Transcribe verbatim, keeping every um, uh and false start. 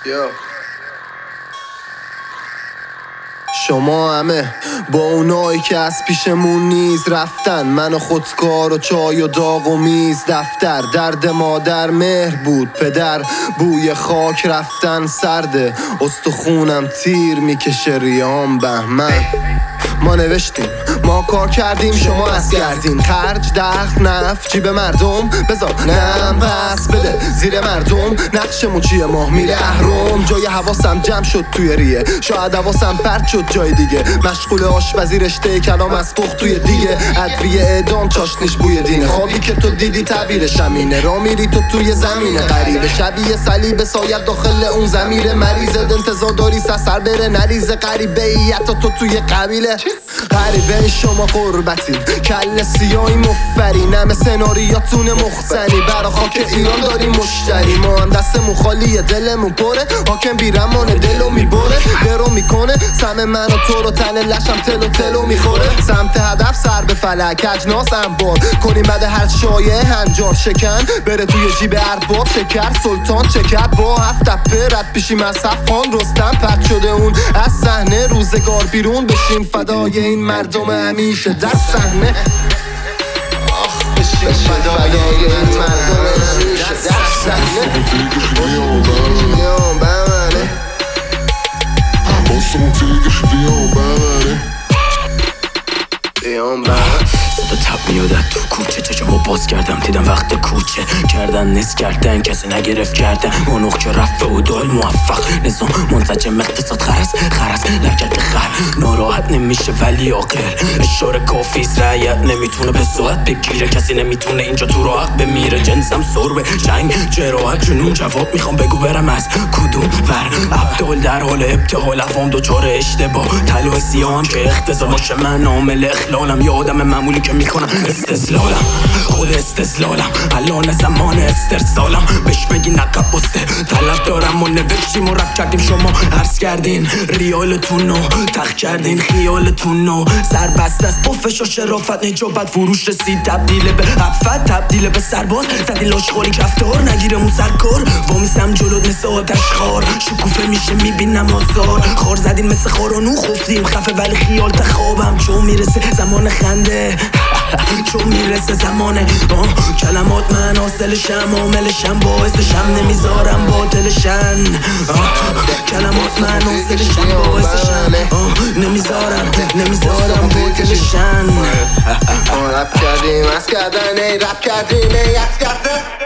شما همه با اونایی که از پیشمون نیز رفتن، من و خودکار و چای و داغ و میز دفتر. درد مادر مهر بود، پدر بوی خاک رفتن سرده، استخونم تیر میکشه ریام بهمن. ما نوشتیم، ما کار کردیم، شما از کردین. خرج دخل نف جیب مردم بذار نم پس بده زیر مردم. نقشمون چیه؟ ماه میره اهرم. جای حواسم جمع شد توی ریه، شاید حواسم پرت شد جای دیگه. مشغول آشپزی رشته کلام از پخت توی دیگه. ادویه اعدام چاشنیش بوی دینه. خوابی که تو دیدی تعبیرش همینه. را میری تو توی زمینه غریبه، شبیه صلیب سایت داخل اون ضمیر مریضت. انتظار داری سر بره نریزه غریبه ایت تو توی قبیله. غریبه شما قربتین، کل سیاهی مفری، نم سناریاتون مخزنی. برا خاک ایران داریم مشتری، ما هم دستمون خالیه دلمون پره. حاکم بیرمانه دلو میبره، درو میکنه سم من و تو رو تن لشم تلو تلو میخوره. سمت هدف سر به فلک اجناس انبار کنیم بعد هر شایعه هنجار شکن بره توی جیب ارباب. شکر سلطان چکر با هفت تپه رد پیشیم از صفان. رستم پد شده اون از صحنه، روزگار بیرون بشیم فدای این مردم همیشه در صحنه. بشیم فدای این مردم همیشه در صحنه. صدا تب میادد تو کوچه، چشمو باز کردم دیدم وقت کوچه کردن نس کردن کسی نگرفت کردن. اونوق که رفته و دال موفق نظام منسجم اقتصاد خرس خرس لکت خر ناراحت نمیشه ولی عاقل. اشاره کافیست رعیت نمیتونه به ساعت بگیره، کسی نمیتونه اینجا تو راه بمیره. جنسم سربه جنگ جراحت جنون جواب میخوام بگو برم از کدوم ور. عبدال در حال ابتحال افام دوچار اشتباه طلوع سیاهم که اختزال باشه من عامل اخلالم. یه آدم معمولی که میکنم استسلالم، خود استسلالم الان زمان استرسالم. بهش بگی نقب بسته طلب دارم و نوشتیم و رب کردیم. شما عرض کردین ریالتون رو تخ کردین خیالتون رو سر بست از پفش و شرافت نجابت فروش رسید. تبدیل به عفت تبدیل به سرباز زدین لاشخوری کفتار نگیره مون سرکار. وامیستم جلوت مثل آتش خار شکوفه میشه میبینم آزار. خار زدین مثل خارانو خفتیم خفه ولی خیال تخوابم. چون میرسه زمان خنده چون میرسه زمانه کلمات من حاصلشم عاملشم باعثشم نمیذارم باطلشن. کلمات من حاصلشم باعثشم نمیذارم نمیذارم باطلشن. رپ کردیم از کردن ای رپ کردیم ای از کردن